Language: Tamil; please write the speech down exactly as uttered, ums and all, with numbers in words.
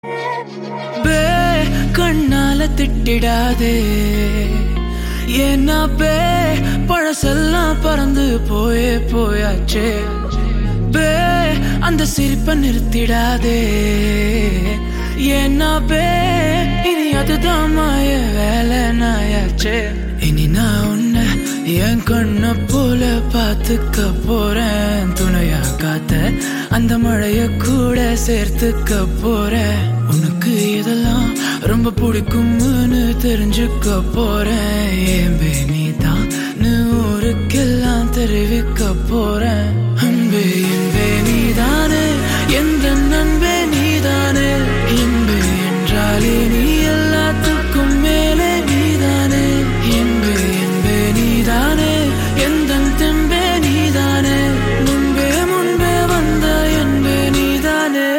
பே கண்ணால திட்டிடாதே ஏன்னா பே பழசெல்லாம் பறந்து போயே போயாச்சே பே அந்த சிரிப்பை நிறுத்திடாதே ஏன்னா பே இனி அதுதான் மாய வேலை நாயாச்சே இனி நான் உன்னை என் கண்ண போல பாத்துக்க போறேன் துணையா காத்த அந்த மழைய கூட சேர்த்துக்க போறேன் உனக்கு இதெல்லாம் ரொம்ப பிடிக்கும்னு தெரிஞ்சுக்க போறேன் ஏன் நீ தான் ஊருக்கெல்லாம் தெரிவிக்க போறேன்